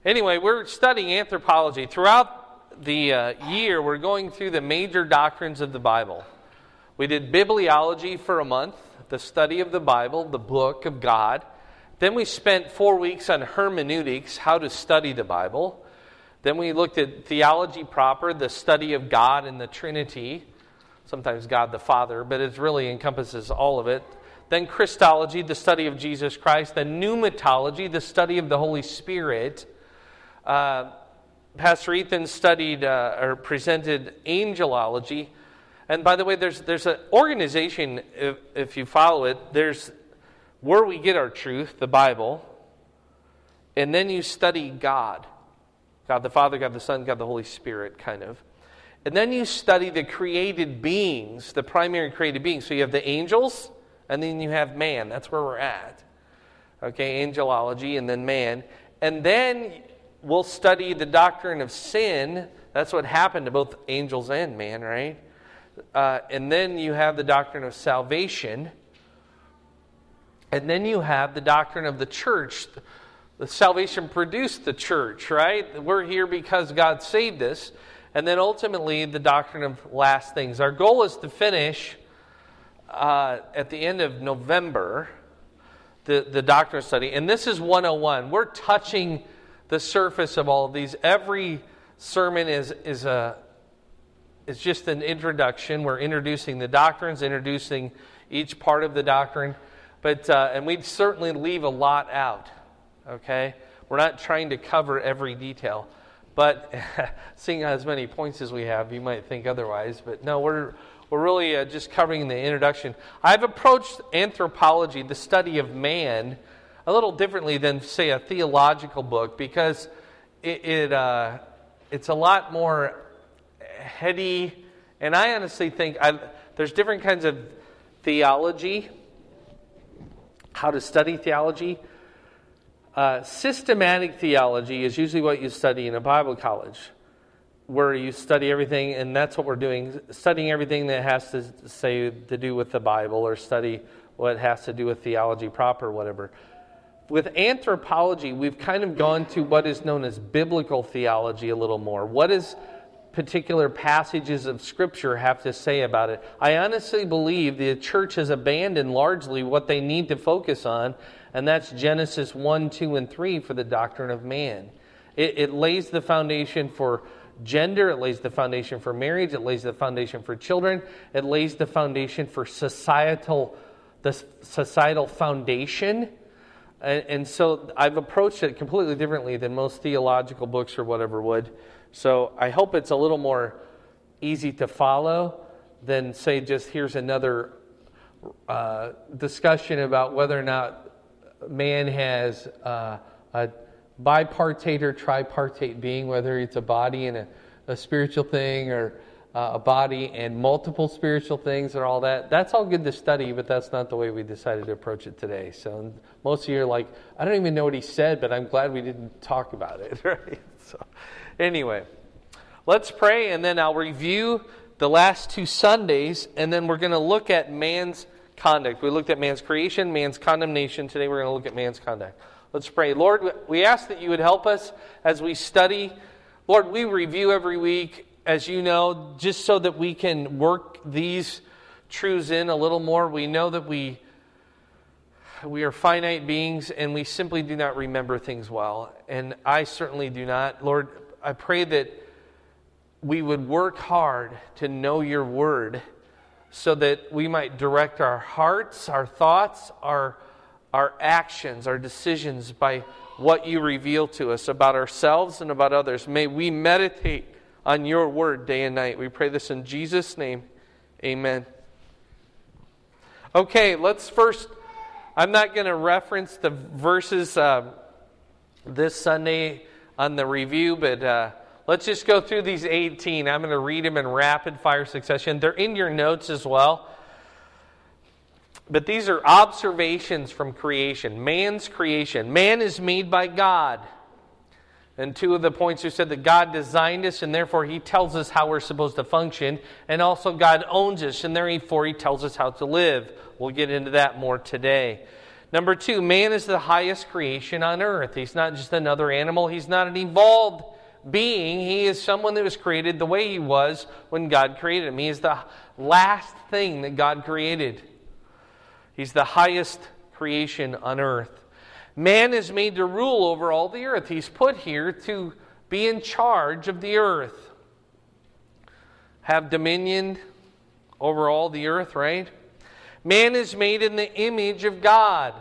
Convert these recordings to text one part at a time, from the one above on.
Anyway, we're studying anthropology. Throughout the year, we're going through the major doctrines of the Bible. We did bibliology for a month, the study of the Bible, the book of God. Then we spent 4 weeks on hermeneutics, how to study the Bible. Then we looked at theology proper, the study of God and the Trinity. Sometimes God the Father, but it really encompasses all of it. Then Christology, the study of Jesus Christ. Then pneumatology, the study of the Holy Spirit. Pastor Ethan studied or presented angelology. And by the way, there's an organization, if you follow it, there's where we get our truth, the Bible. And then you study God. God the Father, God the Son, God the Holy Spirit, kind of. And then you study the created beings, the primary created beings. So you have the angels, and then you have man. That's where we're at. Okay, angelology, and then man. And then we'll study the doctrine of sin. That's what happened to both angels and man, right? And then you have the doctrine of salvation. And then you have the doctrine of the church. The salvation produced the church, right? We're here because God saved us. And then ultimately, the doctrine of last things. Our goal is to finish at the end of November, the doctrine study. And this is 101. We're touching the surface of all of these. Every sermon is just an introduction. We're introducing the doctrines, introducing each part of the doctrine. But and we'd certainly leave a lot out. Okay? We're not trying to cover every detail. But seeing as many points as we have, you might think otherwise. But no, we're really just covering the introduction. I've approached anthropology, the study of man, a little differently than, say, a theological book, because it's a lot more heady. And I honestly think there's different kinds of theology, how to study theology. Systematic theology is usually what you study in a Bible college, where you study everything, and that's what we're doing, studying everything that has to do with the Bible, or study what has to do with theology proper, or whatever. With anthropology, we've kind of gone to what is known as biblical theology a little more. What does particular passages of Scripture have to say about it? I honestly believe the church has abandoned largely what they need to focus on, and that's Genesis 1, 2, and 3 for the doctrine of man. It lays the foundation for gender, it lays the foundation for marriage, it lays the foundation for children, it lays the foundation for the societal foundation. And so I've approached it completely differently than most theological books or whatever would. So I hope it's a little more easy to follow than, say, just here's another discussion about whether or not man has a bipartite or tripartite being, whether it's a body and a spiritual thing, or a body and multiple spiritual things, or all that. That's all good to study, but that's not the way we decided to approach it today. So most of you are like, I don't even know what he said, but I'm glad we didn't talk about it, right? So anyway, let's pray, and then I'll review the last 2 Sundays, and then we're going to look at man's conduct. We looked at man's creation, man's condemnation. Today we're going to look at man's conduct. Let's pray. Lord, we ask that you would help us as we study. Lord, we review every week, as you know, just so that we can work these truths in a little more. We know that we are finite beings, and we simply do not remember things well. And I certainly do not. Lord, I pray that we would work hard to know your word, so that we might direct our hearts, our thoughts, our actions, our decisions by what you reveal to us about ourselves and about others. May we meditate on your word day and night. We pray this in Jesus' name. Amen. Okay, let's first, I'm not going to reference the verses this Sunday on the review, but let's just go through these 18. I'm going to read them in rapid fire succession. They're in your notes as well. But these are observations from creation. Man's creation. Man is made by God. And 2 of the points are said that God designed us, and therefore He tells us how we're supposed to function. And also God owns us, and therefore He tells us how to live. We'll get into that more today. Number 2, man is the highest creation on earth. He's not just another animal. He's not an evolved being. He is someone that was created the way he was when God created him. He is the last thing that God created. He's the highest creation on earth. Man is made to rule over all the earth. He's put here to be in charge of the earth. Have dominion over all the earth, right? Man is made in the image of God.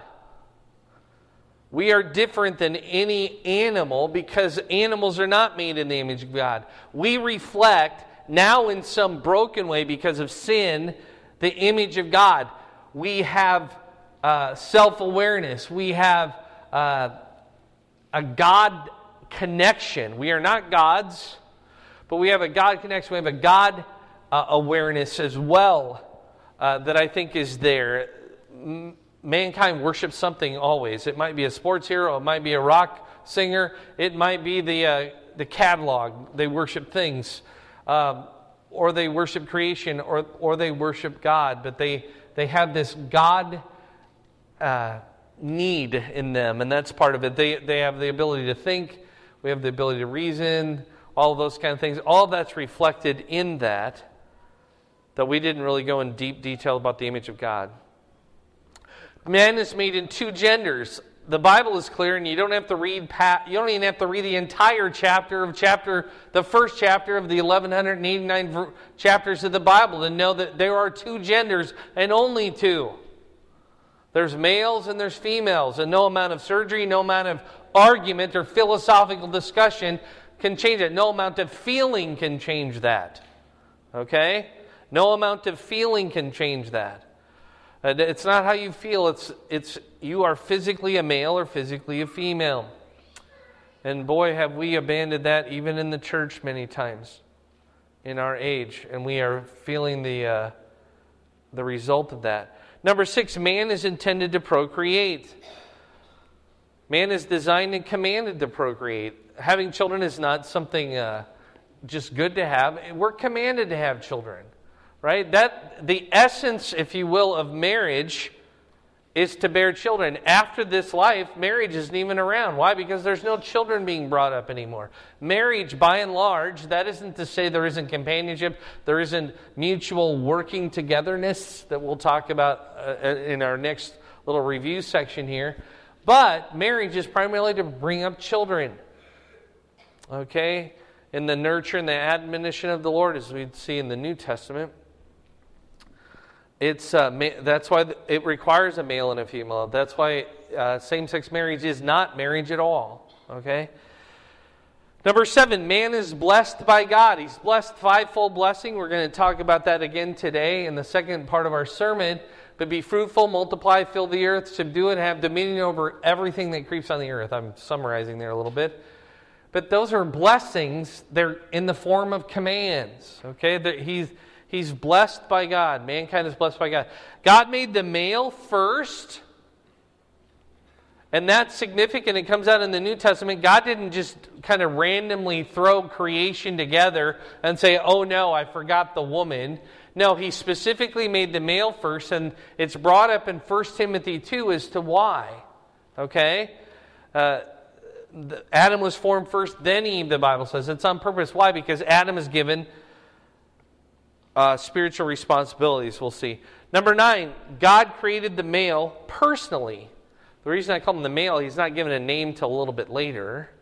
We are different than any animal because animals are not made in the image of God. We reflect, now in some broken way because of sin, the image of God. We have self-awareness. We have a God connection. We are not gods, but we have a God connection. We have a God awareness as well that I think is there. Mankind worships something always. It might be a sports hero. It might be a rock singer. It might be the catalog. They worship things. Or they worship creation, or they worship God. But they have this God need in them, and that's part of it. They have the ability to think. We have the ability to reason. All of those kind of things. All of that's reflected in that we didn't really go in deep detail about the image of God. Man is made in 2 genders. The Bible is clear, and you don't have to read. You don't even have to read the entire the first chapter of the 1189 chapters of the Bible to know that there are 2 genders and only 2. There's males and there's females, and no amount of surgery, no amount of argument or philosophical discussion can change it. No amount of feeling can change that. Okay? No amount of feeling can change that. It's not how you feel. It's you are physically a male or physically a female. And boy, have we abandoned that even in the church many times in our age. And we are feeling the result of that. Number 6, man is intended to procreate. Man is designed and commanded to procreate. Having children is not something just good to have. We're commanded to have children. Right? That the essence, if you will, of marriage is to bear children. After this life, marriage isn't even around. Why? Because there's no children being brought up anymore. Marriage, by and large, that isn't to say there isn't companionship, there isn't mutual working togetherness that we'll talk about in our next little review section here. But marriage is primarily to bring up children. Okay? In the nurture and the admonition of the Lord, as we see in the New Testament. That's why it requires a male and a female. That's why same-sex marriage is not marriage at all. Okay? Number 7, man is blessed by God. He's blessed 5-fold blessing. We're going to talk about that again today in the second part of our sermon. But be fruitful, multiply, fill the earth, subdue it, have dominion over everything that creeps on the earth. I'm summarizing there a little bit. But those are blessings. They're in the form of commands. Okay? He's blessed by God. Mankind is blessed by God. God made the male first. And that's significant. It comes out in the New Testament. God didn't just kind of randomly throw creation together and say, oh no, I forgot the woman. No, He specifically made the male first. And it's brought up in 1 Timothy 2 as to why. Okay? Adam was formed first, then Eve, the Bible says. It's on purpose. Why? Because Adam is given spiritual responsibilities, we'll see. Number 9, God created the male personally. The reason I call him the male, he's not given a name till a little bit later.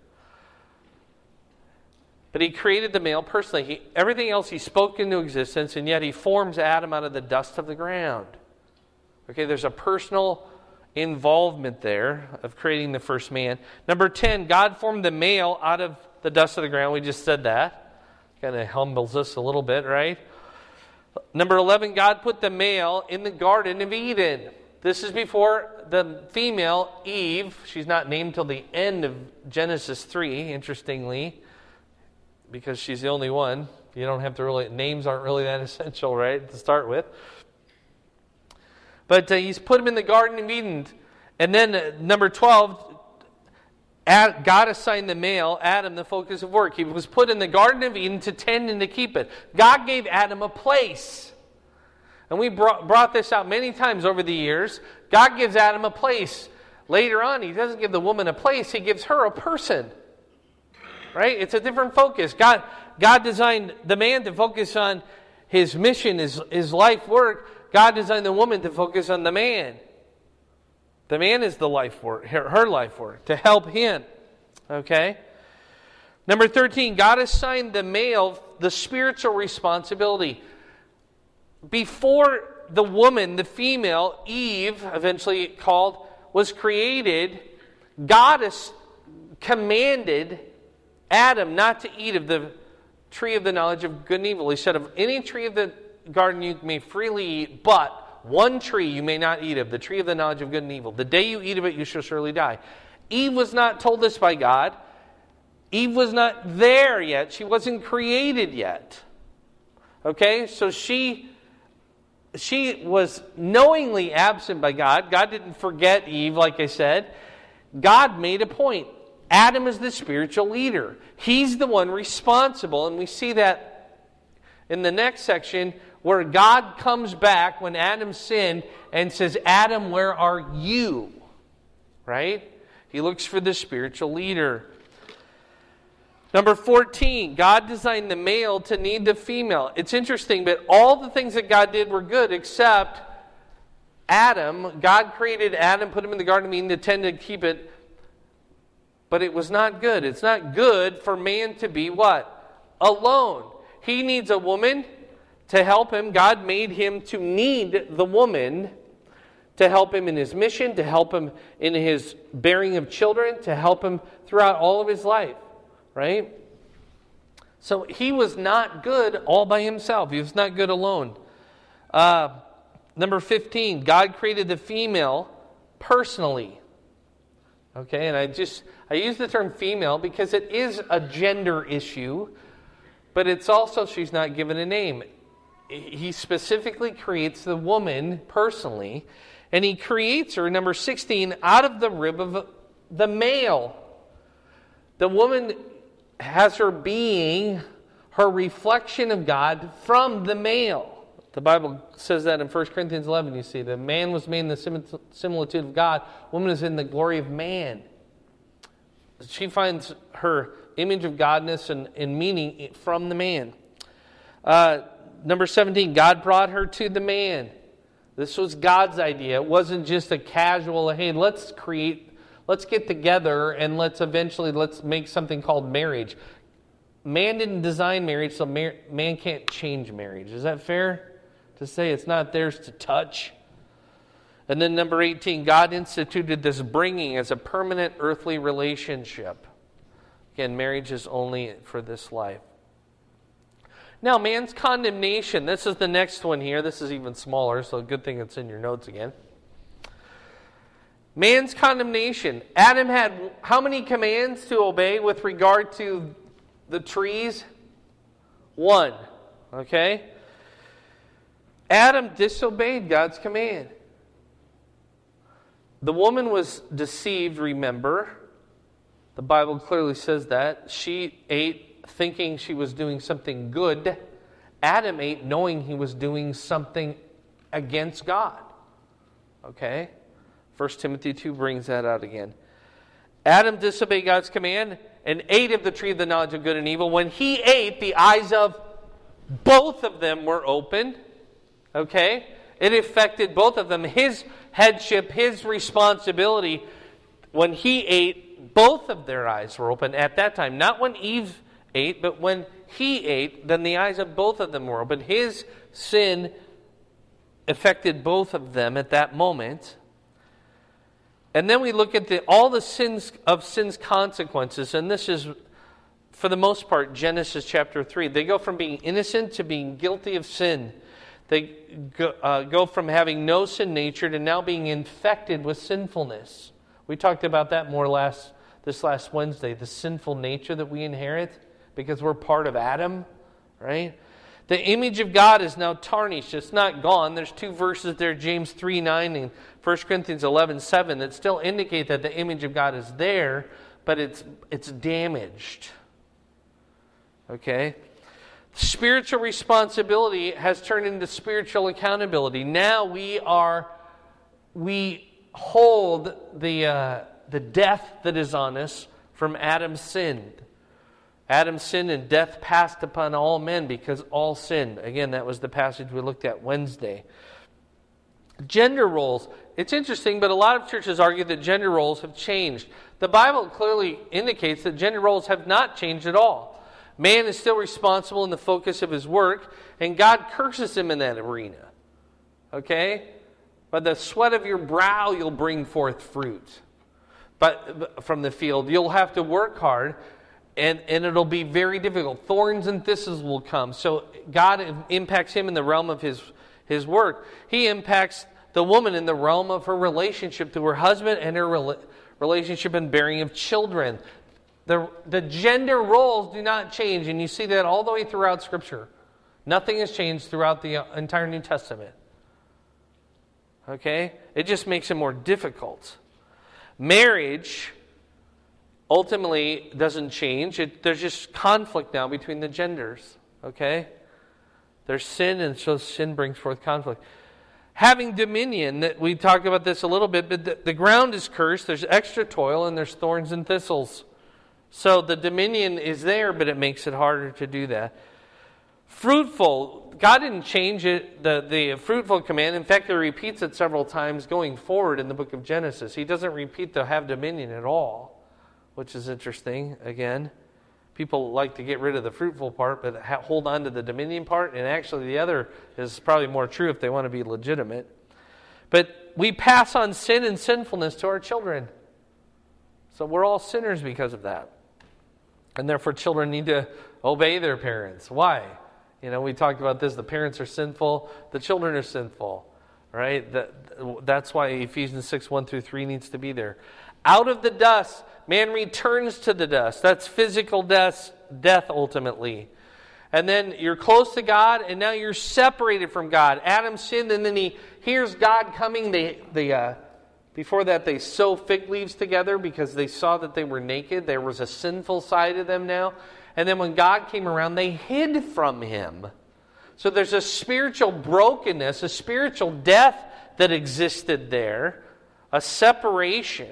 But He created the male personally. Everything else He spoke into existence, and yet He forms Adam out of the dust of the ground. Okay, there's a personal involvement there of creating the first man. Number 10, God formed the male out of the dust of the ground. We just said that. Kind of humbles us a little bit, right? Number 11, God put the male in the Garden of Eden. This is before the female, Eve. She's not named till the end of Genesis 3, interestingly, because she's the only one. You don't have to really, names aren't really that essential, right, to start with. But He's put him in the Garden of Eden. And then number 12, God assigned the male, Adam, the focus of work. He was put in the Garden of Eden to tend and to keep it. God gave Adam a place. And we brought this out many times over the years. God gives Adam a place. Later on, He doesn't give the woman a place. He gives her a person. Right? It's a different focus. God designed the man to focus on his mission, his life work. God designed the woman to focus on the man. The man is the life work, her life work, to help him. Okay? Number 13, God assigned the male the spiritual responsibility. Before the woman, the female, Eve, eventually called, was created, God commanded Adam not to eat of the tree of the knowledge of good and evil. He said, of any tree of the garden you may freely eat, but one tree you may not eat of, the tree of the knowledge of good and evil. The day you eat of it, you shall surely die. Eve was not told this by God. Eve was not there yet. She wasn't created yet. Okay, so she was knowingly absent by God. God didn't forget Eve, like I said. God made a point. Adam is the spiritual leader. He's the one responsible, and we see that in the next section where God comes back when Adam sinned and says, Adam, where are you? Right? He looks for the spiritual leader. Number 14, God designed the male to need the female. It's interesting, but all the things that God did were good except Adam. God created Adam, put him in the Garden of Eden, intended to keep it, but it was not good. It's not good for man to be what? Alone. He needs a woman to help him. God made him to need the woman to help him in his mission, to help him in his bearing of children, to help him throughout all of his life. Right? So he was not good all by himself. He was not good alone. Number 15, God created the female personally. Okay, and I use the term female because it is a gender issue, but it's also, she's not given a name. He specifically creates the woman personally, and he creates her, number 16, out of the rib of the male. The woman has her being, her reflection of God from the male. The Bible says that in 1 Corinthians 11, you see. The man was made in the similitude of God. Woman is in the glory of man. She finds her image of godness and meaning from the man. Number 17, God brought her to the man. This was God's idea. It wasn't just a casual, hey, let's get together and let's make something called marriage. Man didn't design marriage, so man can't change marriage. Is that fair to say? It's not theirs to touch. And then number 18, God instituted this bringing as a permanent earthly relationship. Again, marriage is only for this life. Now, man's condemnation. This is the next one here. This is even smaller, so good thing it's in your notes again. Man's condemnation. Adam had how many commands to obey with regard to the trees? 1. Okay? Adam disobeyed God's command. The woman was deceived, remember. The Bible clearly says that. She ate thinking she was doing something good. Adam ate knowing he was doing something against God. Okay? 1 Timothy 2 brings that out again. Adam disobeyed God's command and ate of the tree of the knowledge of good and evil. When he ate, the eyes of both of them were opened. Okay? It affected both of them. His headship, his responsibility. When he ate, both of their eyes were open at that time. Not when Eve ate, but when he ate, then the eyes of both of them were open. His sin affected both of them at that moment. And then we look at all the sin's consequences, and this is, for the most part, Genesis chapter 3. They go from being innocent to being guilty of sin. They go from having no sin nature to now being infected with sinfulness. We talked about that more this last Wednesday, the sinful nature that we inherit because we're part of Adam, right? The image of God is now tarnished. It's not gone. There's 2 verses there, James 3:9 and 1 Corinthians 11:7, that still indicate that the image of God is there, but it's damaged. Okay? Spiritual responsibility has turned into spiritual accountability. Now we hold the death that is on us from Adam's sin. Adam's sin and death passed upon all men because all sinned. Again, that was the passage we looked at Wednesday. Gender roles. It's interesting, but a lot of churches argue that gender roles have changed. The Bible clearly indicates that gender roles have not changed at all. Man is still responsible in the focus of his work, and God curses him in that arena. Okay? By the sweat of your brow you'll bring forth fruit. But from the field, you'll have to work hard, and it'll be very difficult. Thorns and thistles will come. So God impacts him in the realm of his work. He impacts the woman in the realm of her relationship to her husband and her relationship and bearing of children. The gender roles do not change, and you see that all the way throughout Scripture. Nothing has changed throughout the entire New Testament. Okay? It just makes it more difficult. Marriage ultimately doesn't change. There's just conflict now between the genders. Okay? There's sin, and so sin brings forth conflict. Having dominion, that we talked about this a little bit, but the ground is cursed, there's extra toil, and there's thorns and thistles. So the dominion is there, but it makes it harder to do that. Fruitful, God didn't change it, the fruitful command. In fact, He repeats it several times going forward in the book of Genesis. He doesn't repeat the have dominion at all, which is interesting. Again, people like to get rid of the fruitful part, but hold on to the dominion part. And actually the other is probably more true if they want to be legitimate. But we pass on sin and sinfulness to our children. So we're all sinners because of that. And therefore children need to obey their parents. Why? We talked about this. The parents are sinful. The children are sinful. Right? That's why Ephesians 6, 1 through 3 needs to be there. Out of the dust, man returns to the dust. That's physical death ultimately. And then you're close to God, and now you're separated from God. Adam sinned, and then he hears God coming. Before that, they sew fig leaves together because they saw that they were naked. There was a sinful side of them now. And then when God came around, they hid from Him. So there's a spiritual brokenness, a spiritual death that existed there, a separation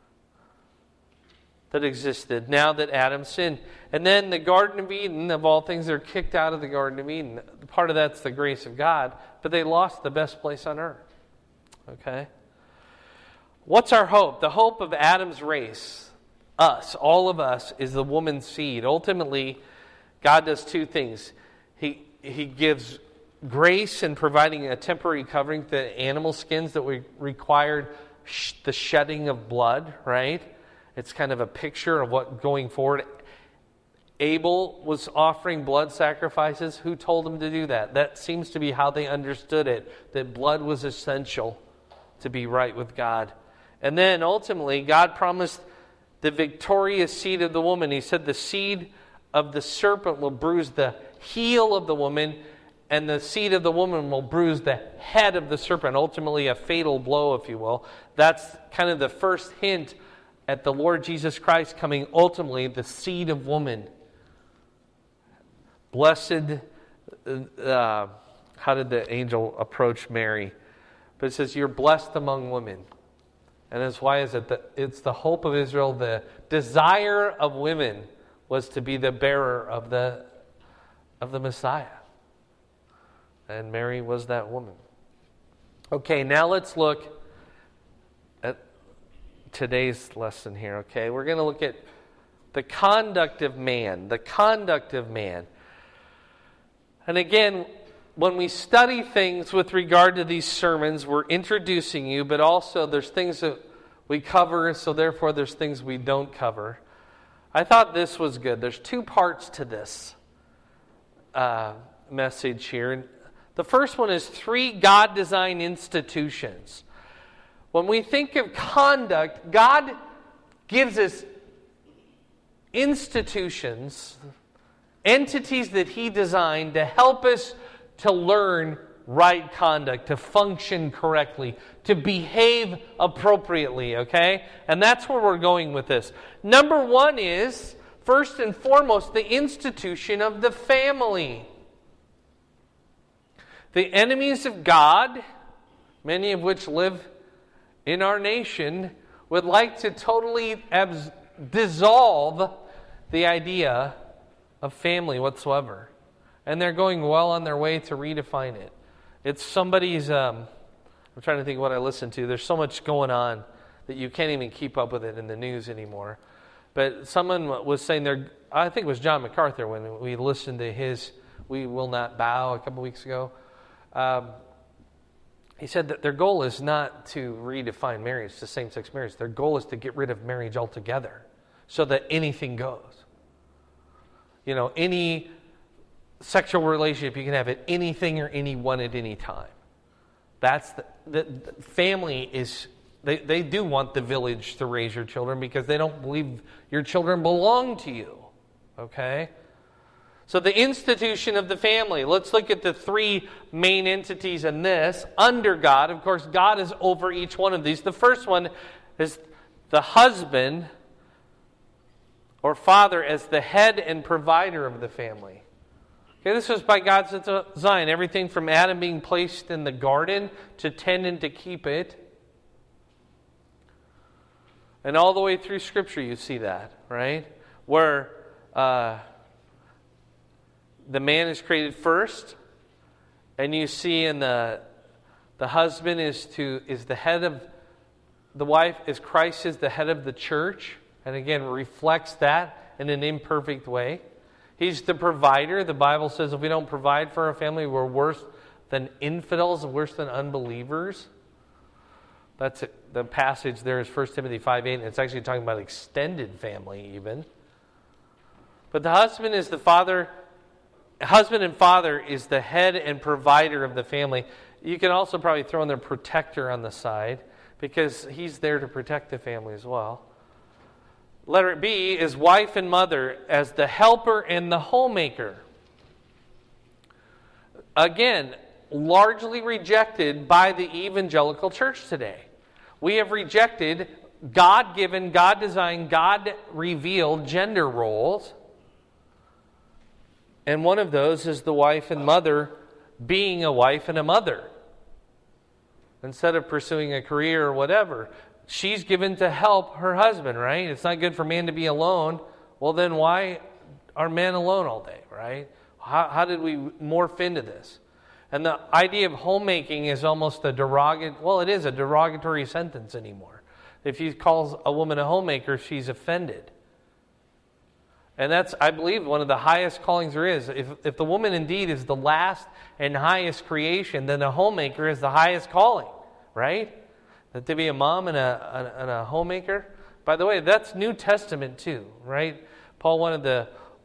that existed now that Adam sinned. And then the Garden of Eden, of all things, they're kicked out of the Garden of Eden. Part of that's the grace of God, but they lost the best place on earth. Okay? What's our hope? The hope of Adam's race, us, all of us, is the woman's seed. Ultimately, God does two things. He gives grace in providing a temporary covering to animal skins that required the shedding of blood, right? It's kind of a picture of what going forward. Abel was offering blood sacrifices. Who told him to do that? That seems to be how they understood it, that blood was essential to be right with God. And then ultimately, God promised the victorious seed of the woman. He said the seed of the serpent will bruise the heel of the woman, and the seed of the woman will bruise the head of the serpent. Ultimately, a fatal blow, if you will. That's kind of the first hint at the Lord Jesus Christ coming, ultimately, the seed of woman. Blessed, how did the angel approach Mary? But it says, you're blessed among women. And that's why it's the hope of Israel. The desire of women was to be the bearer of the Messiah. And Mary was that woman. Okay, now let's look at today's lesson here, okay? We're going to look at the conduct of man. The conduct of man. And again, when we study things with regard to these sermons, we're introducing you, but also there's things that we cover, so therefore there's things we don't cover. I thought this was good. There's two parts to this message here. The first one is 3 God-designed institutions. When we think of conduct, God gives us institutions, entities that He designed to help us to learn right conduct, to function correctly, to behave appropriately, okay? And that's where we're going with this. Number 1 is, first and foremost, the institution of the family. The enemies of God, many of which live in our nation, would like to totally dissolve the idea of family whatsoever. And they're going well on their way to redefine it. It's somebody's, I'm trying to think of what I listened to. There's so much going on that you can't even keep up with it in the news anymore. But someone was saying I think it was John MacArthur when we listened to his We Will Not Bow a couple weeks ago. He said that their goal is not to redefine marriage to same-sex marriage. Their goal is to get rid of marriage altogether so that anything goes. Any sexual relationship you can have at anything or anyone at any time. That's the family is, they do want the village to raise your children because they don't believe your children belong to you. Okay? So the institution of the family. Let's look at the three main entities in this. Under God, of course, God is over each one of these. The first one is the husband or father as the head and provider of the family. Okay, this was by God's design. Everything from Adam being placed in the garden to tend and to keep it. And all the way through Scripture you see that, right? Where the man is created first, and you see in the husband is the head of the wife, as Christ is the head of the church, and again reflects that in an imperfect way. He's the provider. The Bible says if we don't provide for our family, we're worse than infidels, worse than unbelievers. That's it. The passage there is 1 Timothy 5:8, and it's actually talking about extended family even. But the husband is the father. Husband and father is the head and provider of the family. You can also probably throw in their protector on the side because he's there to protect the family as well. Letter B is wife and mother as the helper and the homemaker. Again, largely rejected by the evangelical church today. We have rejected God-given, God-designed, God-revealed gender roles. And one of those is the wife and mother being a wife and a mother. Instead of pursuing a career or whatever, she's given to help her husband, right? It's not good for man to be alone. Well, then why are men alone all day, right? How did we morph into this? And the idea of homemaking is almost it is a derogatory sentence anymore. If he calls a woman a homemaker, she's offended. And that's, I believe, one of the highest callings there is. If the woman indeed is the last and highest creation, then a homemaker is the highest calling, right? That to be a mom and a homemaker. By the way, that's New Testament too, right? Paul wanted the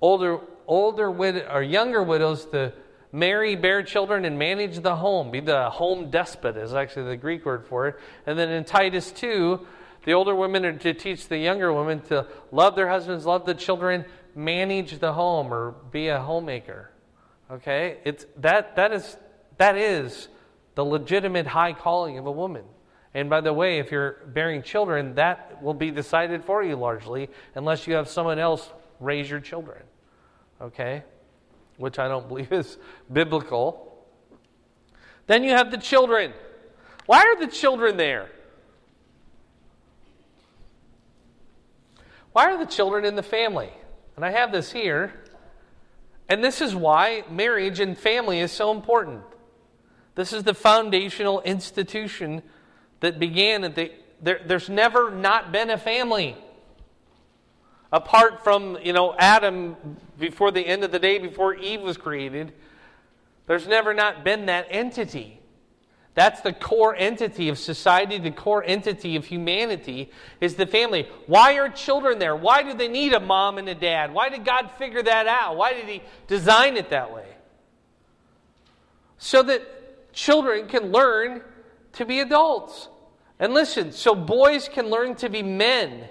younger widows to marry, bear children, and manage the home. Be the home despot is actually the Greek word for it. And then in Titus 2, the older women are to teach the younger women to love their husbands, love the children, manage the home, or be a homemaker. Okay? That is the legitimate high calling of a woman. And by the way, if you're bearing children, that will be decided for you largely, unless you have someone else raise your children. Okay? Which I don't believe is biblical. Then you have the children. Why are the children there? Why are the children in the family? And I have this here. And this is why marriage and family is so important. This is the foundational institution that began at there's never not been a family. Apart from, Adam before the end of the day, before Eve was created, there's never not been that entity. That's the core entity of society, the core entity of humanity is the family. Why are children there? Why do they need a mom and a dad? Why did God figure that out? Why did He design it that way? So that children can learn to be adults. And listen, so boys can learn to be men.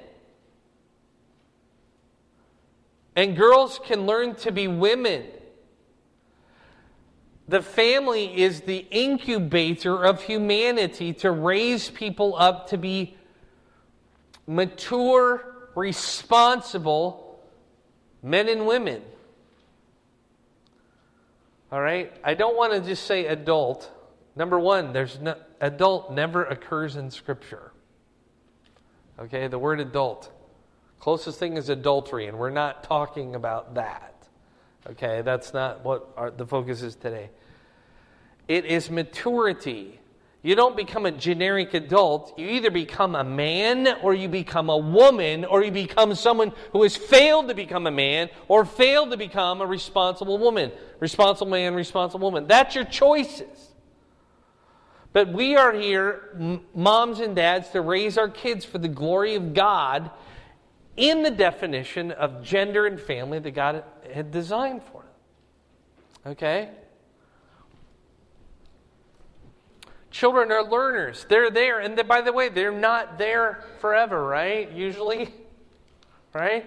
And girls can learn to be women. The family is the incubator of humanity to raise people up to be mature, responsible men and women. All right? I don't want to just say adult. Number one, adult never occurs in Scripture. Okay, the word adult. Closest thing is adultery, and we're not talking about that. Okay, that's not what the focus is today. It is maturity. You don't become a generic adult. You either become a man, or you become a woman, or you become someone who has failed to become a man, or failed to become a responsible woman. Responsible man, responsible woman. That's your choices. But we are here, moms and dads, to raise our kids for the glory of God in the definition of gender and family that God had designed for them. Okay? Children are learners. They're there. And by the way, they're not there forever, right? Usually. Right?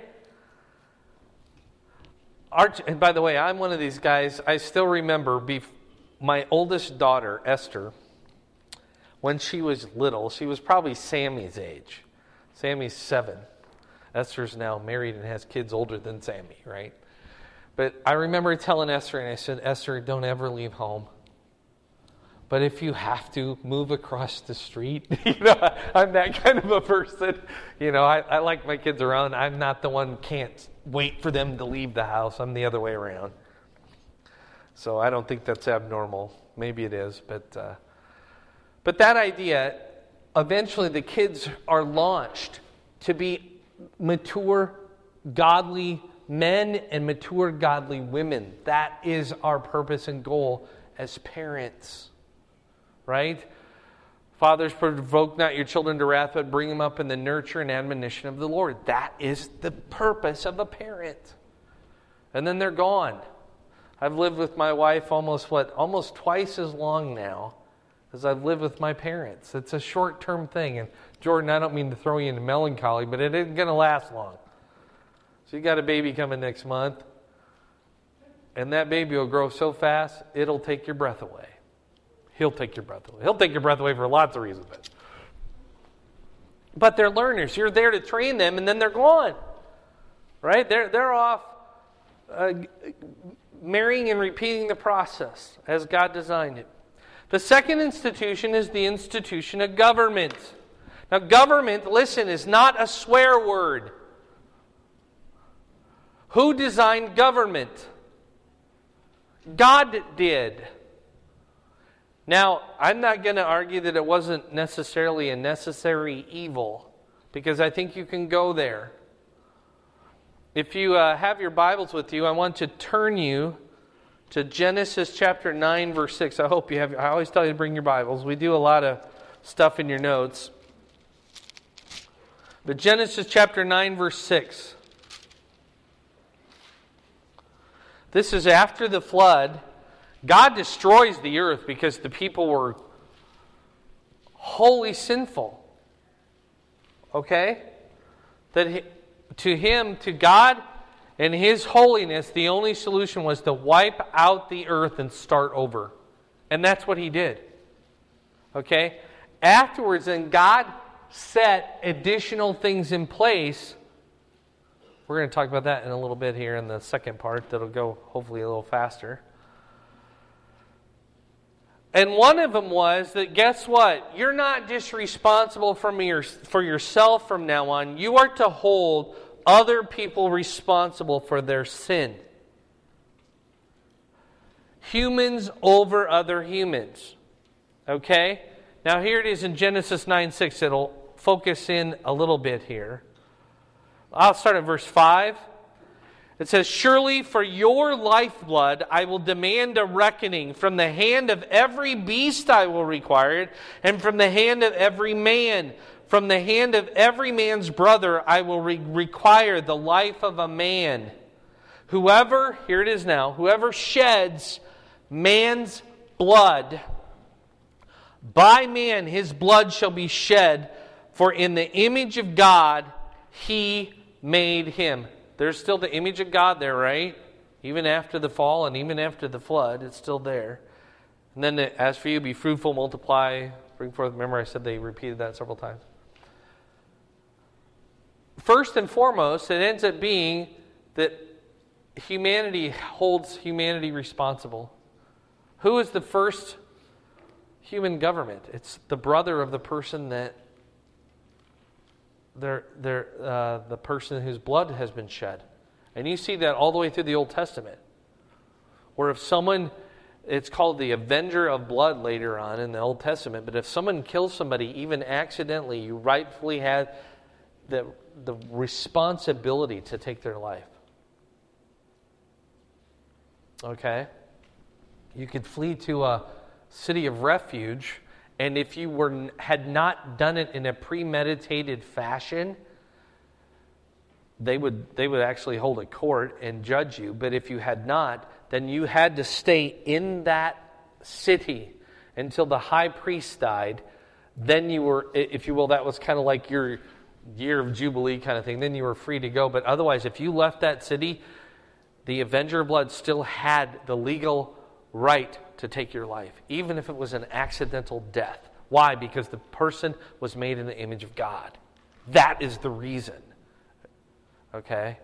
And by the way, I'm one of these guys. I still remember my oldest daughter, Esther, when she was little. She was probably Sammy's age. Sammy's 7. Esther's now married and has kids older than Sammy, right? But I remember telling Esther, and I said, Esther, don't ever leave home. But if you have to, move across the street. I'm that kind of a person. I like my kids around. I'm not the one who can't wait for them to leave the house. I'm the other way around. So I don't think that's abnormal. Maybe it is. But that idea, eventually the kids are launched to be mature, godly men and mature, godly women. That is our purpose and goal as parents. Right? Fathers, provoke not your children to wrath, but bring them up in the nurture and admonition of the Lord. That is the purpose of a parent. And then they're gone. I've lived with my wife almost twice as long now as I've lived with my parents. It's a short-term thing. And Jordan, I don't mean to throw you into melancholy, but it isn't going to last long. So you got a baby coming next month, and that baby will grow so fast, it'll take your breath away. He'll take your breath away. He'll take your breath away for lots of reasons. But they're learners. You're there to train them, and then they're gone. Right? They're off marrying and repeating the process as God designed it. The second institution is the institution of government. Now, government, listen, is not a swear word. Who designed government? God did. Now, I'm not going to argue that it wasn't necessarily a necessary evil, because I think you can go there. If you have your Bibles with you, I want to turn you to Genesis chapter 9, verse 6. I hope you have. I always tell you to bring your Bibles. We do a lot of stuff in your notes. But Genesis chapter 9, verse 6. This is after the flood. God destroys the earth because the people were wholly sinful. Okay? To God and His holiness, the only solution was to wipe out the earth and start over. And that's what He did. Okay? Afterwards, then God set additional things in place. We're going to talk about that in a little bit here in the second part. That'll go hopefully a little faster. And one of them was that, guess what? You're not just responsible for yourself from now on. You are to hold other people responsible for their sin. Humans over other humans. Okay? Now here it is in Genesis 9:6. It'll focus in a little bit here. I'll start at verse 5. It says, surely for your lifeblood I will demand a reckoning. From the hand of every beast I will require it, and from the hand of every man. From the hand of every man's brother I will require the life of a man. Whoever, here it is now, whoever sheds man's blood, by man his blood shall be shed, for in the image of God He made him. There's still the image of God there, right? Even after the fall and even after the flood, it's still there. And then, as for you, be fruitful, multiply, bring forth. Remember I said they repeated that several times. First and foremost, it ends up being that humanity holds humanity responsible. Who is the first human government? It's the brother of the person that the person whose blood has been shed. And you see that all the way through the Old Testament. Where if someone, it's called the avenger of blood later on in the Old Testament, but if someone kills somebody even accidentally, you rightfully had the responsibility to take their life. Okay? You could flee to a city of refuge, and if you had not done it in a premeditated fashion, they would actually hold a court and judge you. But if you had not, then you had to stay in that city until the high priest died. Then you were, if you will, that was kind of like your year of Jubilee kind of thing. Then you were free to go. But otherwise, if you left that city, the Avenger of Blood still had the legal right to take your life, even if it was an accidental death. Why? Because the person was made in the image of God. That is the reason. Okay?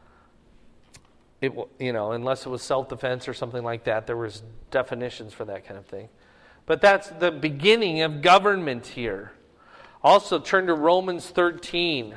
Unless it was self-defense or something like that, there was definitions for that kind of thing. But that's the beginning of government here. Also, turn to Romans 13.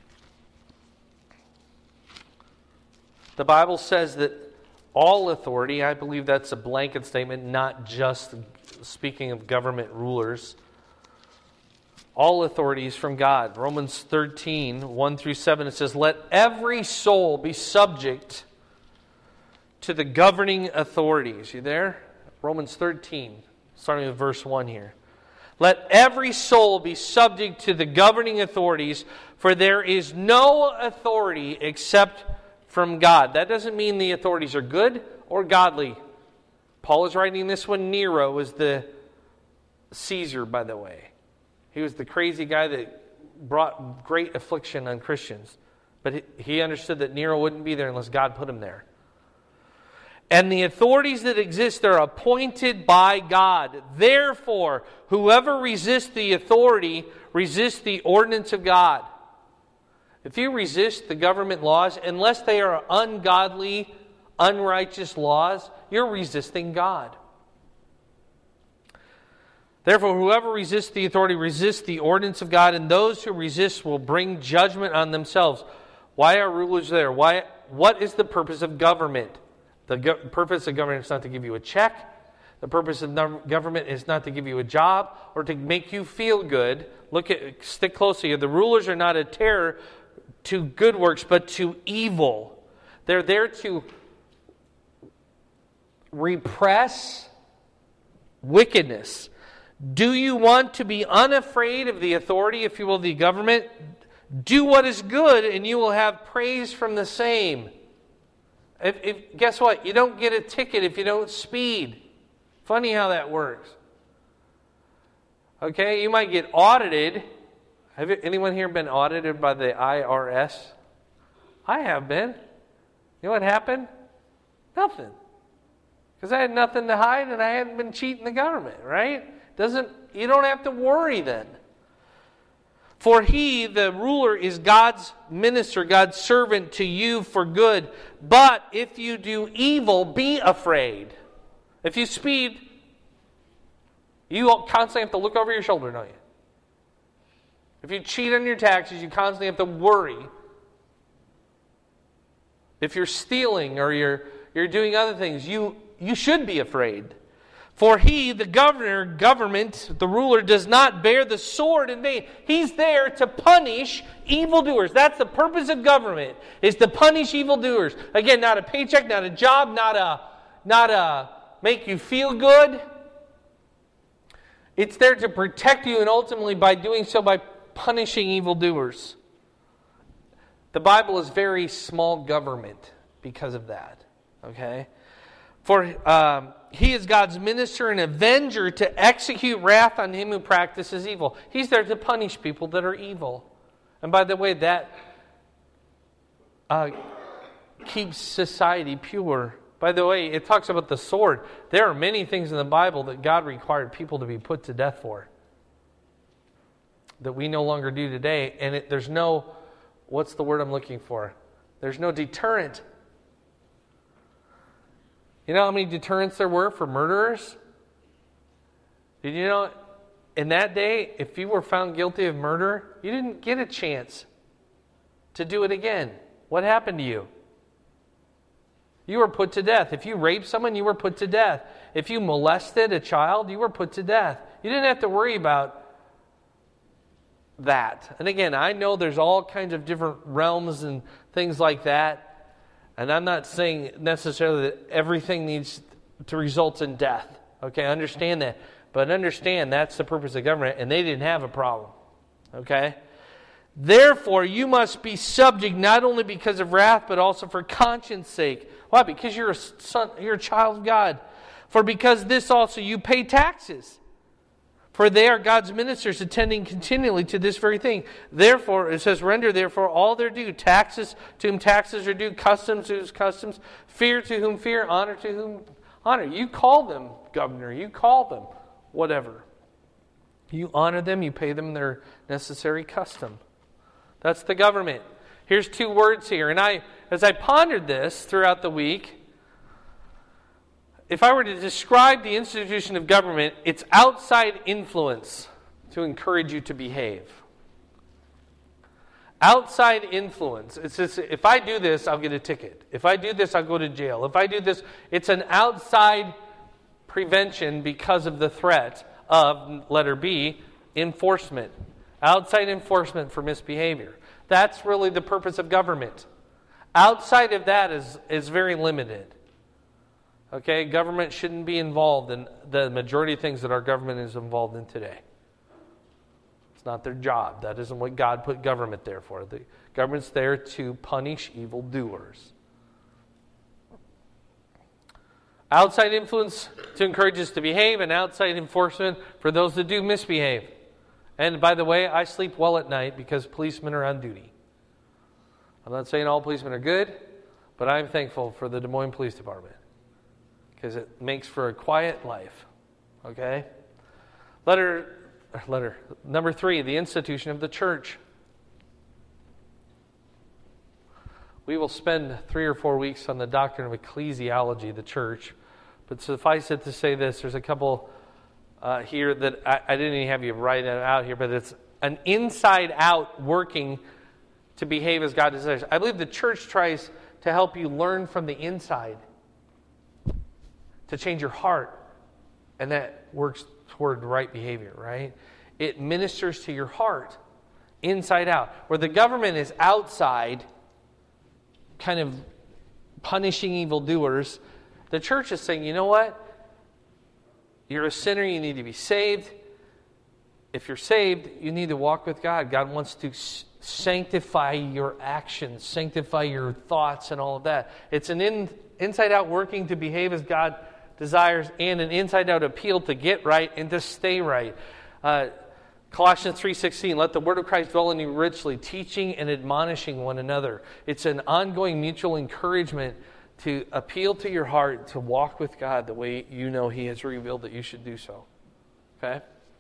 The Bible says that all authority, I believe that's a blanket statement, not just speaking of government rulers. All authority is from God. Romans 13, 1 through 7, it says, "Let every soul be subject to the governing authorities." You there? Romans 13, starting with verse 1 here. "Let every soul be subject to the governing authorities, for there is no authority except from God." That doesn't mean the authorities are good or godly. Paul is writing this when Nero was the Caesar, by the way. He was the crazy guy that brought great affliction on Christians. But he understood that Nero wouldn't be there unless God put him there. And the authorities that exist are appointed by God. Therefore, whoever resists the authority resists the ordinance of God. If you resist the government laws, unless they are ungodly, unrighteous laws, you're resisting God. Therefore, whoever resists the authority resists the ordinance of God, and those who resist will bring judgment on themselves. Why are rulers there? What is the purpose of government? The purpose of government is not to give you a check. The purpose of government is not to give you a job or to make you feel good. Stick closely here. The rulers are not a terror to good works, but to evil. They're there to repress wickedness. Do you want to be unafraid of the authority, if you will, the government? Do what is good, and you will have praise from the same. Guess what? You don't get a ticket if you don't speed. Funny how that works. Okay, you might get audited. Have anyone here been audited by the IRS? I have been. You know what happened? Nothing. Because I had nothing to hide and I hadn't been cheating the government, right? You don't have to worry then. For he, the ruler, is God's minister, God's servant to you for good. But if you do evil, be afraid. If you speed, you constantly have to look over your shoulder, don't you? If you cheat on your taxes, you constantly have to worry. If you're stealing or you're doing other things, you should be afraid. For he, the government, the ruler, does not bear the sword in vain. He's there to punish evildoers. That's the purpose of government, is to punish evildoers. Again, not a paycheck, not a job, not a make you feel good. It's there to protect you, and ultimately by doing so, by punishing evildoers. The Bible is very small government because of that. Okay? For he is God's minister and avenger to execute wrath on him who practices evil. He's there to punish people that are evil. And by the way, that keeps society pure. By the way, it talks about the sword. There are many things in the Bible that God required people to be put to death for, that we no longer do today. And there's no, what's the word I'm looking for? There's no deterrent. You know how many deterrents there were for murderers? Did you know in that day, if you were found guilty of murder, you didn't get a chance to do it again. What happened to you? You were put to death. If you raped someone, you were put to death. If you molested a child, you were put to death. You didn't have to worry about that. And again, I know there's all kinds of different realms and things like that. And I'm not saying necessarily that everything needs to result in death. Okay, I understand that. But understand that's the purpose of government, and they didn't have a problem. Okay? Therefore, you must be subject not only because of wrath, but also for conscience sake. Why? Because you're a son, you're a child of God. For because this also you pay taxes. For they are God's ministers, attending continually to this very thing. Therefore, it says, render therefore all their due. Taxes to whom taxes are due, customs to whom customs, fear to whom fear, honor to whom honor. You call them governor, you call them whatever. You honor them, you pay them their necessary custom. That's the government. Here's two words here. And as I pondered this throughout the week, if I were to describe the institution of government, it's outside influence to encourage you to behave. Outside influence. It's just, if I do this, I'll get a ticket. If I do this, I'll go to jail. If I do this, it's an outside prevention because of the threat of, letter B, enforcement. Outside enforcement for misbehavior. That's really the purpose of government. Outside of that is very limited. Okay, government shouldn't be involved in the majority of things that our government is involved in today. It's not their job. That isn't what God put government there for. The government's there to punish evildoers. Outside influence to encourage us to behave, and outside enforcement for those that do misbehave. And by the way, I sleep well at night because policemen are on duty. I'm not saying all policemen are good, but I'm thankful for the Des Moines Police Department because it makes for a quiet life. Okay? Letter number 3, the institution of the church. We will spend 3 or 4 weeks on the doctrine of ecclesiology, the church. But suffice it to say this, there's a couple here that I didn't even have you write it out here, but it's an inside-out working to behave as God desires. I believe the church tries to help you learn from the inside to change your heart, and that works toward right behavior, right? It ministers to your heart, inside out. Where the government is outside, kind of punishing evildoers, the church is saying, you know what? You're a sinner, you need to be saved. If you're saved, you need to walk with God. God wants to sanctify your actions, sanctify your thoughts and all of that. It's an inside-out working to behave as God desires, and an inside-out appeal to get right and to stay right. Colossians 3:16, let the word of Christ dwell in you richly, teaching and admonishing one another. It's an ongoing mutual encouragement to appeal to your heart to walk with God the way you know He has revealed that you should do so. Okay?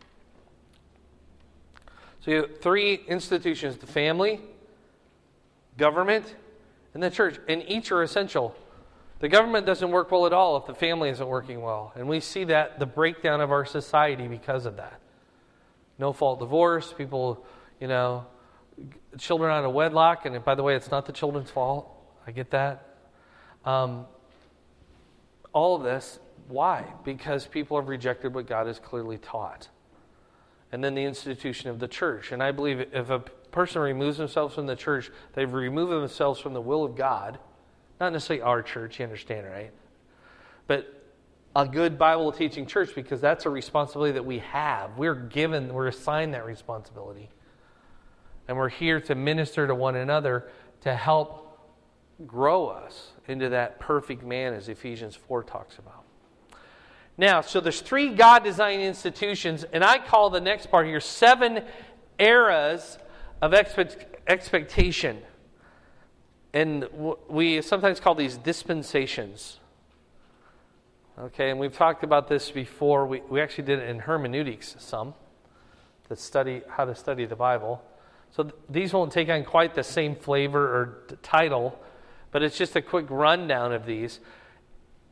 So you have 3 institutions, the family, government, and the church. And each are essential. The government doesn't work well at all if the family isn't working well. And we see that, the breakdown of our society because of that. No-fault divorce, people, children out of wedlock. And by the way, it's not the children's fault. I get that. All of this, why? Because people have rejected what God has clearly taught. And then the institution of the church. And I believe if a person removes themselves from the church, they've removed themselves from the will of God. Not necessarily our church, you understand, right? But a good Bible teaching church, because that's a responsibility that we have. We're assigned that responsibility. And we're here to minister to one another to help grow us into that perfect man, as Ephesians 4 talks about. Now, so there's 3 God-designed institutions, and I call the next part here 7 eras of expectation. And we sometimes call these dispensations. Okay, and we've talked about this before. We actually did it in hermeneutics some, to study how to study the Bible. So these won't take on quite the same flavor or title, but it's just a quick rundown of these.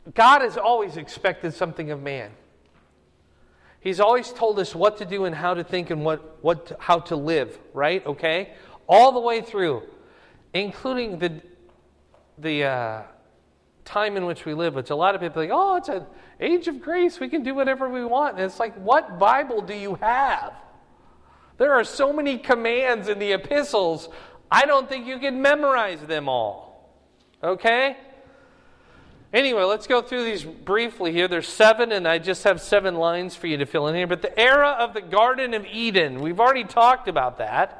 God has always expected something of man. He's always told us what to do and how to think and how to live, right? Okay? All the way through, including the time in which we live, which a lot of people think, oh, it's an age of grace, we can do whatever we want. And it's like, what Bible do you have? There are so many commands in the epistles, I don't think you can memorize them all. Okay? Anyway, let's go through these briefly here. There's 7, and I just have 7 lines for you to fill in here. But the era of the Garden of Eden, we've already talked about that.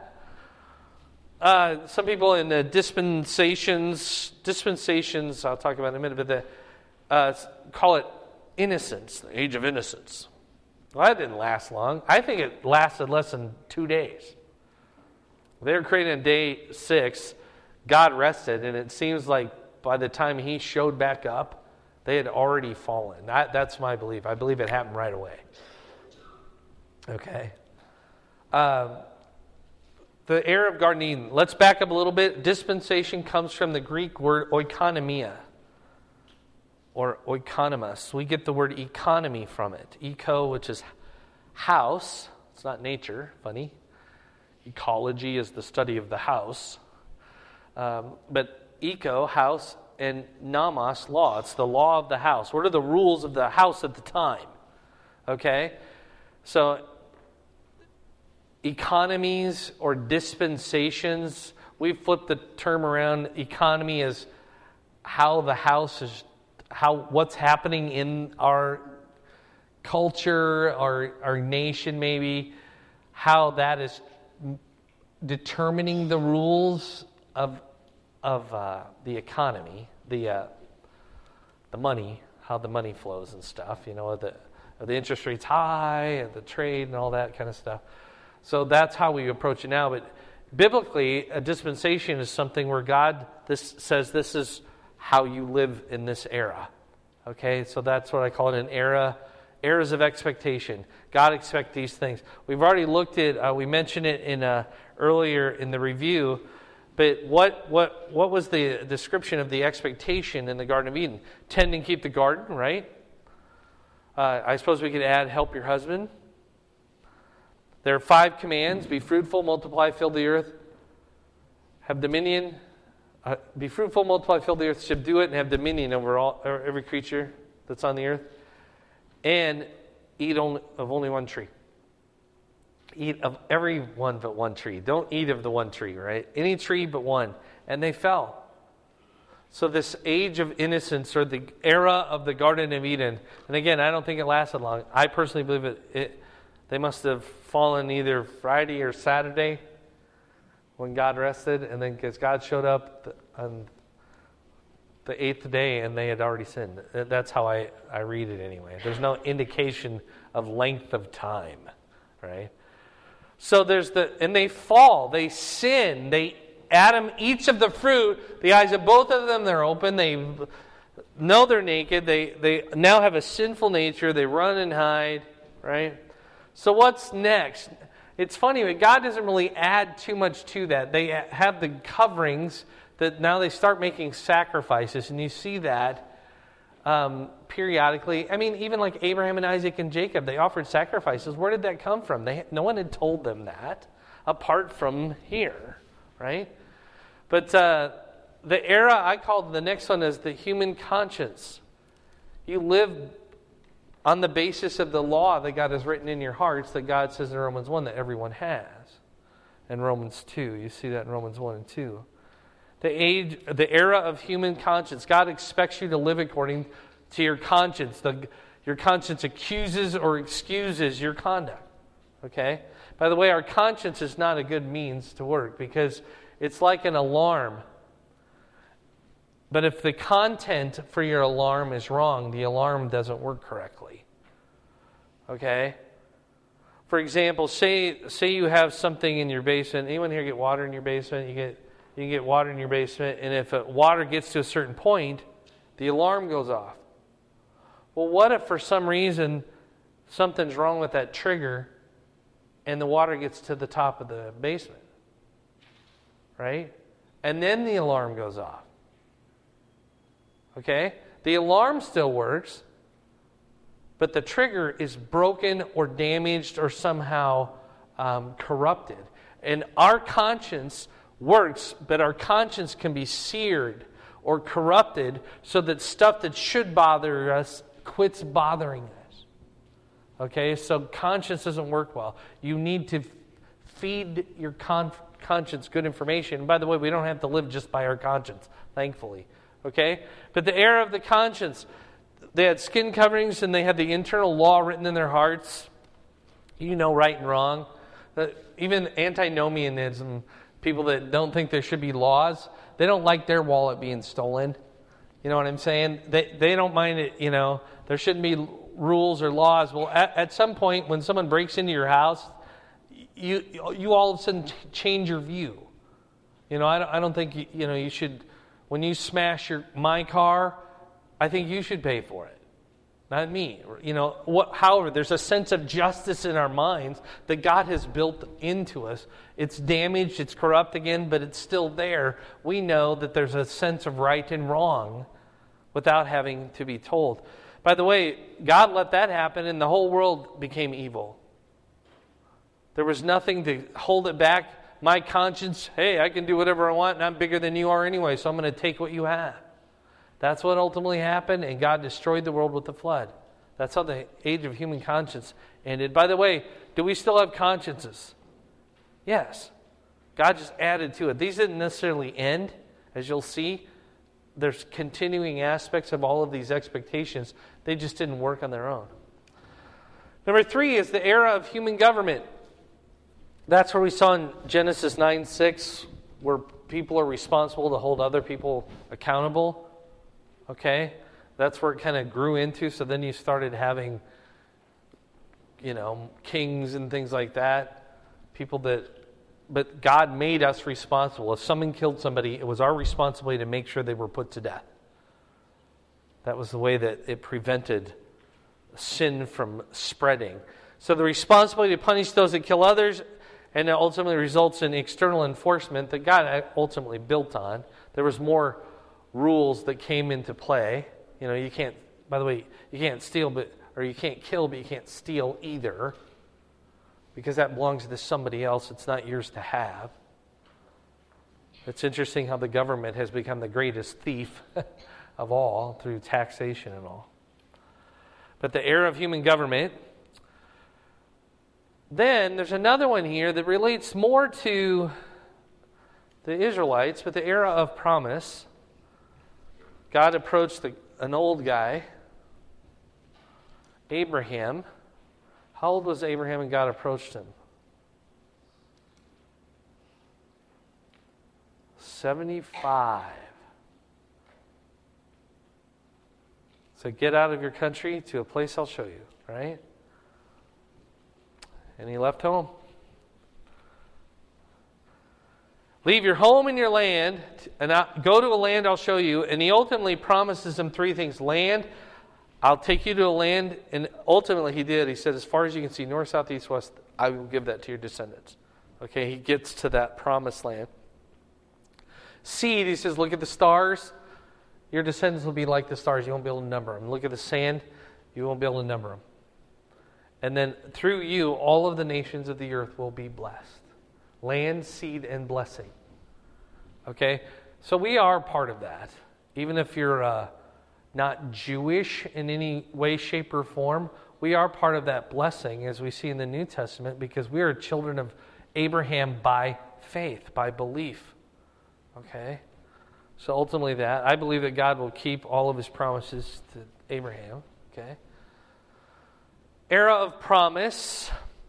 Some people in the dispensations, I'll talk about in a minute, but call it innocence, the age of innocence. Well, that didn't last long. I think it lasted less than 2 days. They were created on day 6. God rested, and it seems like by the time he showed back up, they had already fallen. That's my belief. I believe it happened right away. Okay. The era of Garden of Eden. Let's back up a little bit. Dispensation comes from the Greek word oikonomia, or oikonomos. We get the word economy from it. Eco, which is house. It's not nature. Funny. Ecology is the study of the house. But eco, house, and nomos, law. It's the law of the house. What are the rules of the house at the time? Okay? So, economies or dispensations, we flip the term around. Economy is how the house is, what's happening in our culture, our nation maybe, how that is determining the rules of the economy, the money, how the money flows and stuff. You know, the interest rates high and the trade and all that kind of stuff. So that's how we approach it now. But biblically, a dispensation is something where God says this is how you live in this era. Okay, so that's what I call it, an era. Eras of expectation. God expects these things. We've already looked at. We mentioned it in earlier in the review. But what was the description of the expectation in the Garden of Eden? Tend and keep the garden, right? I suppose we could add, help your husband. There are 5 commands: be fruitful, multiply, fill the earth, have dominion. Be fruitful, multiply, fill the earth, subdue it, and have dominion over every creature that's on the earth. And eat of only one tree. Eat of every one but one tree. Don't eat of the one tree, right? Any tree but one. And they fell. So this age of innocence, or the era of the Garden of Eden, and again, I don't think it lasted long. I personally believe they must have fallen either Friday or Saturday when God rested, and then because God showed up on the 8th day and they had already sinned. That's how I read it anyway. There's no indication of length of time, right? So and they fall, they sin, Adam eats of the fruit, the eyes of both of them, they're open, they know they're naked, they now have a sinful nature, they run and hide, right? So what's next? It's funny, but God doesn't really add too much to that. They have the coverings that now they start making sacrifices, and you see that periodically. I mean, even like Abraham and Isaac and Jacob, they offered sacrifices. Where did that come from? No one had told them that, apart from here, right? But the era I called the next one is the human conscience. You live on the basis of the law that God has written in your hearts, that God says in Romans 1 that everyone has. And Romans 2, you see that in Romans 1 and 2. The era of human conscience. God expects you to live according to your conscience. Your conscience accuses or excuses your conduct. Okay? By the way, our conscience is not a good means to work, because it's like an alarm. But if the content for your alarm is wrong, the alarm doesn't work correctly. Okay? For example, say you have something in your basement. Anyone here get water in your basement? You can get water in your basement, and if water gets to a certain point, the alarm goes off. Well, what if for some reason something's wrong with that trigger and the water gets to the top of the basement? Right? And then the alarm goes off. Okay? The alarm still works, but the trigger is broken or damaged or somehow corrupted. And our conscience works, but our conscience can be seared or corrupted so that stuff that should bother us quits bothering us. Okay, so conscience doesn't work well. You need to feed your conscience good information. And by the way, we don't have to live just by our conscience, thankfully. Okay? But the era of the conscience, they had skin coverings and they had the internal law written in their hearts. You know right and wrong. Even antinomianism, people that don't think there should be laws, they don't like their wallet being stolen. You know what I'm saying? They don't mind it, there shouldn't be rules or laws. Well, at some point when someone breaks into your house, you all of a sudden change your view. I don't think you should. When you smash my car, I think you should pay for it, not me. However, there's a sense of justice in our minds that God has built into us. It's damaged, it's corrupt again, but it's still there. We know that there's a sense of right and wrong without having to be told. By the way, God let that happen, and the whole world became evil. There was nothing to hold it back. My conscience, hey, I can do whatever I want, and I'm bigger than you are anyway, so I'm going to take what you have. That's what ultimately happened, and God destroyed the world with the flood. That's how the age of human conscience ended. By the way, do we still have consciences? Yes. God just added to it. These didn't necessarily end, as you'll see. There's continuing aspects of all of these expectations. They just didn't work on their own. Number 3 is the era of human government. That's where we saw in Genesis 9:6, where people are responsible to hold other people accountable. Okay? That's where it kind of grew into. So then you started having, kings and things like that. But God made us responsible. If someone killed somebody, it was our responsibility to make sure they were put to death. That was the way that it prevented sin from spreading. So the responsibility to punish those that kill others, and it ultimately results in external enforcement that God ultimately built on. There was more rules that came into play. You can't, by the way, you can't steal, or you can't kill, but you can't steal either, because that belongs to somebody else. It's not yours to have. It's interesting how the government has become the greatest thief of all through taxation and all. But the era of human government. Then there's another one here that relates more to the Israelites, but the era of promise. God approached an old guy, Abraham. How old was Abraham when God approached him? 75. So get out of your country to a place I'll show you, right? And he left home. Leave your home and your land, and go to a land I'll show you. And he ultimately promises him 3 things. Land, I'll take you to a land, and ultimately he did. He said, as far as you can see, north, south, east, west, I will give that to your descendants. Okay, he gets to that promised land. Seed, he says, look at the stars. Your descendants will be like the stars. You won't be able to number them. Look at the sand. You won't be able to number them. And then through you, all of the nations of the earth will be blessed. Land, seed, and blessing. Okay? So we are part of that. Even if you're not Jewish in any way, shape, or form, we are part of that blessing, as we see in the New Testament, because we are children of Abraham by faith, by belief. Okay? So ultimately that, I believe that God will keep all of his promises to Abraham. Okay? Era of promise.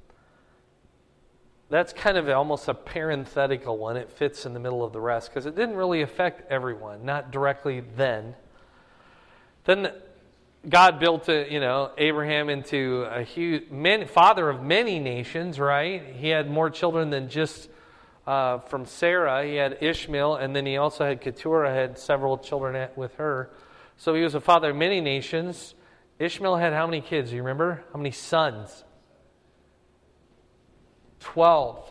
That's kind of almost a parenthetical one. It fits in the middle of the rest because it didn't really affect everyone, not directly then. Then God built Abraham into a huge father of many nations, right? He had more children than just from Sarah. He had Ishmael, and then he also had Keturah, had several children with her. So he was a father of many nations. Ishmael had how many kids? Do you remember? How many sons? 12.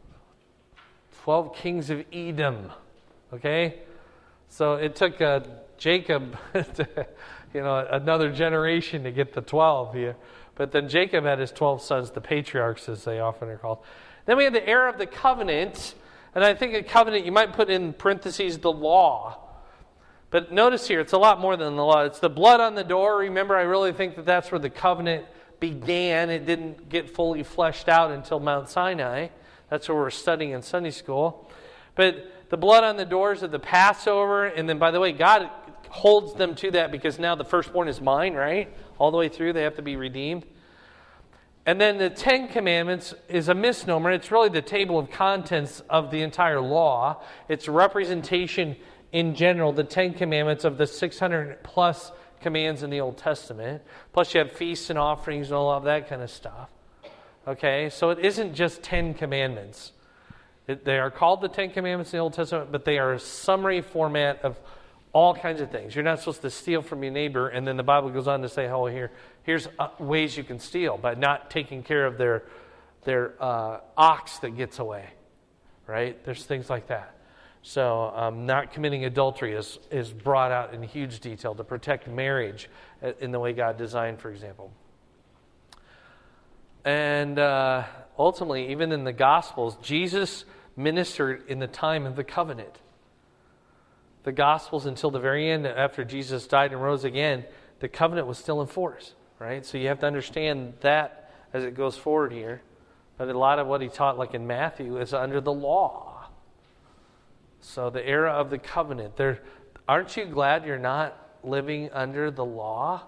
12 kings of Edom. Okay? So it took Jacob, another generation to get the 12 here. But then Jacob had his 12 sons, the patriarchs, as they often are called. Then we have the era of the covenant. And I think a covenant, you might put in parentheses the law. But notice here, it's a lot more than the law. It's the blood on the door. Remember, I really think that that's where the covenant began. It didn't get fully fleshed out until Mount Sinai. That's what we're studying in Sunday school. But the blood on the doors of the Passover, and then, by the way, God holds them to that because now the firstborn is mine, right? All the way through, they have to be redeemed. And then the Ten Commandments is a misnomer. It's really the table of contents of the entire law. It's a representation in general, the Ten Commandments of the 600 plus commands in the Old Testament. Plus you have feasts and offerings and all of that kind of stuff. Okay, so it isn't just 10 commandments. They are called the Ten Commandments in the Old Testament, but they are a summary format of all kinds of things. You're not supposed to steal from your neighbor, and then the Bible goes on to say, here's ways you can steal by not taking care of their ox that gets away. Right? There's things like that. So not committing adultery is brought out in huge detail to protect marriage in the way God designed, for example. And ultimately, even in the Gospels, Jesus ministered in the time of the covenant. The Gospels, until the very end, after Jesus died and rose again, the covenant was still in force, right? So you have to understand that as it goes forward here. But a lot of what he taught, like in Matthew, is under the law. So the era of the covenant. Aren't you glad you're not living under the law?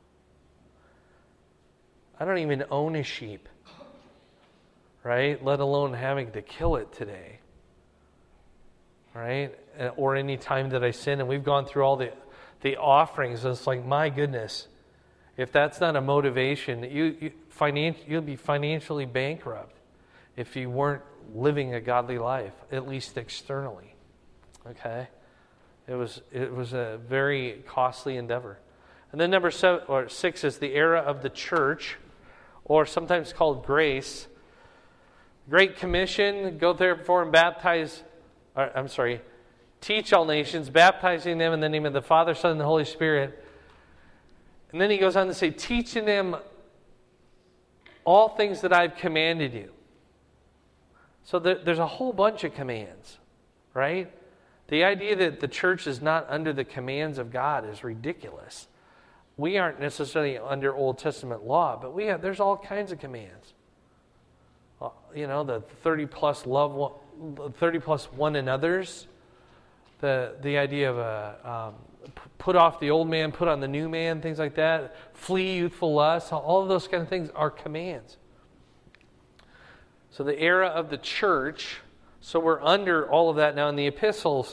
I don't even own a sheep, right? Let alone having to kill it today, right? Or any time that I sin. And we've gone through all the offerings. It's like, my goodness, if that's not a motivation, you'll be financially bankrupt if you weren't living a godly life, at least externally. Okay? It was a very costly endeavor. And then number 6 is the era of the church, or sometimes called grace. Great Commission, go therefore and teach all nations, baptizing them in the name of the Father, Son, and the Holy Spirit. And then he goes on to say, teaching them all things that I've commanded you. So there's a whole bunch of commands, right? The idea that the church is not under the commands of God is ridiculous. We aren't necessarily under Old Testament law, but there's all kinds of commands. The 30 plus one another's. The idea of put off the old man, put on the new man, things like that. Flee youthful lust. All of those kind of things are commands. So the era of the church. So we're under all of that now in the epistles.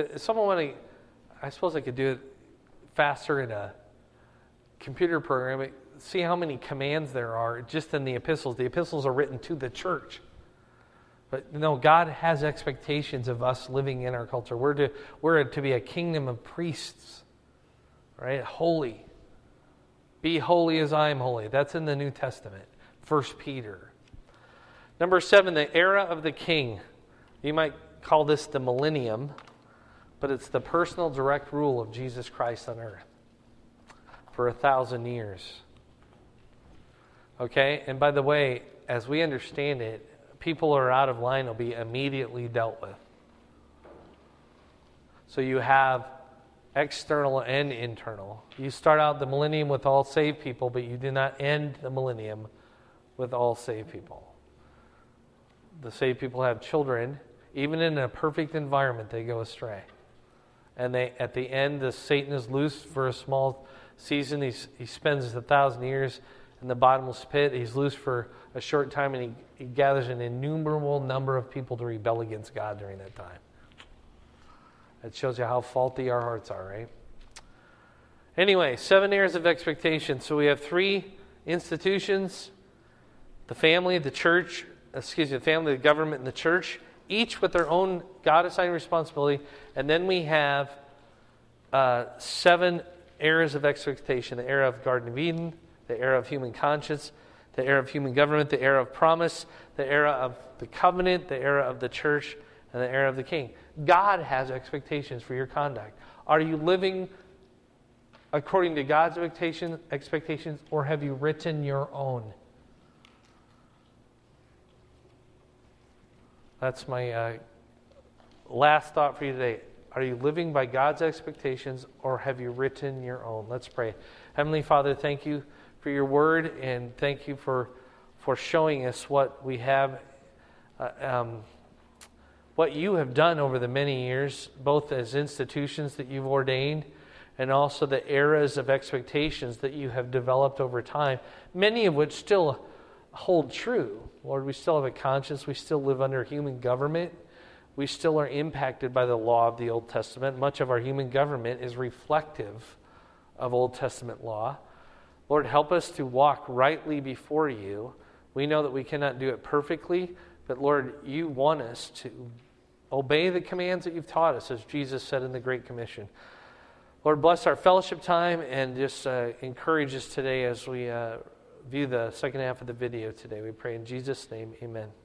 I suppose I could do it faster in a computer program. See how many commands there are just in the epistles. The epistles are written to the church. But no, God has expectations of us living in our culture. We're to be a kingdom of priests, right? Holy. Be holy as I am holy. That's in the New Testament. 1 Peter. Number 7, the era of the king. You might call this the millennium, but it's the personal direct rule of Jesus Christ on earth for 1,000 years. Okay? And by the way, as we understand it, people who are out of line will be immediately dealt with. So you have external and internal. You start out the millennium with all saved people, but you do not end the millennium with all saved people. The saved people have children. Even in a perfect environment, they go astray. And at the end, Satan is loose for a small season. He spends 1,000 years in the bottomless pit. He's loose for a short time, and he gathers an innumerable number of people to rebel against God during that time. It shows you how faulty our hearts are, right? Anyway, 7 areas of expectation. So we have 3 institutions: the family, the church, the family, the government, and the church, each with their own God-assigned responsibility. And then we have 7 eras of expectation: the era of Garden of Eden, the era of human conscience, the era of human government, the era of promise, the era of the covenant, the era of the church, and the era of the king. God has expectations for your conduct. Are you living according to God's expectations, or have you written your own? That's my last thought for you today. Are you living by God's expectations, or have you written your own? Let's pray. Heavenly Father, thank you for your word, and thank you for showing us what we have, what you have done over the many years, both as institutions that you've ordained, and also the eras of expectations that you have developed over time, many of which still hold true. Lord, we still have a conscience. We still live under human government. We still are impacted by the law of the Old Testament. Much of our human government is reflective of Old Testament law. Lord, help us to walk rightly before you. We know that we cannot do it perfectly, but Lord, you want us to obey the commands that you've taught us, as Jesus said in the Great Commission. Lord, bless our fellowship time and just encourage us today as we view the second half of the video today. We pray in Jesus' name, amen.